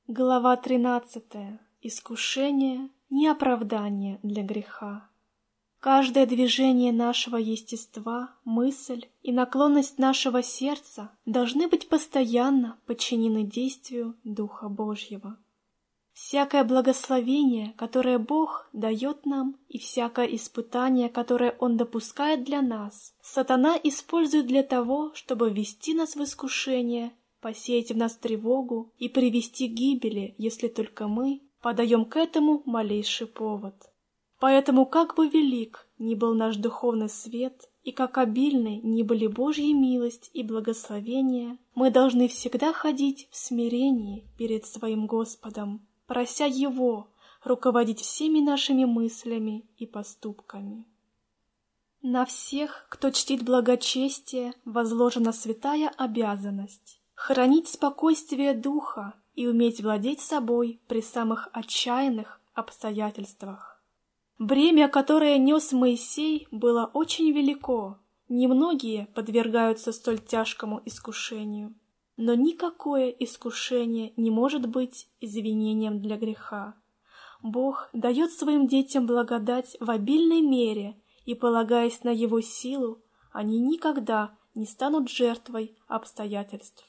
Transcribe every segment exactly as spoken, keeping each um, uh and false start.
Глава тринадцатая. Искушение — не оправдание для греха. Каждое движение нашего естества, мысль и наклонность нашего сердца должны быть постоянно подчинены действию Духа Божьего. Всякое благословение, которое Бог дает нам, и всякое испытание, которое Он допускает для нас, сатана использует для того, чтобы ввести нас в искушение, посеять в нас тревогу и привести к гибели, если только мы подаем к этому малейший повод. Поэтому, как бы велик ни был наш духовный свет, и как обильны ни были Божья милость и благословение, мы должны всегда ходить в смирении перед своим Господом, прося Его руководить всеми нашими мыслями и поступками. На всех, кто чтит благочестие, возложена святая обязанность хранить спокойствие духа и уметь владеть собой при самых отчаянных обстоятельствах. Бремя, которое нес Моисей, было очень велико. Немногие подвергаются столь тяжкому искушению. Но никакое искушение не может быть извинением для греха. Бог дает своим детям благодать в обильной мере, и, полагаясь на Его силу, они никогда не станут жертвой обстоятельств.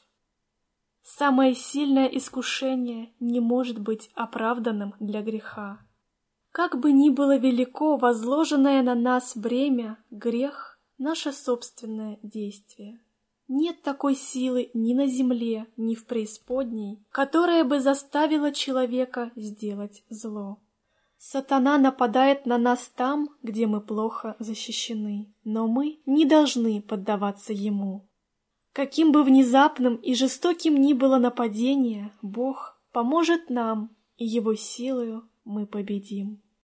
Самое сильное искушение не может быть оправданным для греха. Как бы ни было велико возложенное на нас бремя, грех — наше собственное действие. Нет такой силы ни на земле, ни в преисподней, которая бы заставила человека сделать зло. Сатана нападает на нас там, где мы плохо защищены, но мы не должны поддаваться ему. Каким бы внезапным и жестоким ни было нападение, Бог поможет нам, и Его силою мы победим.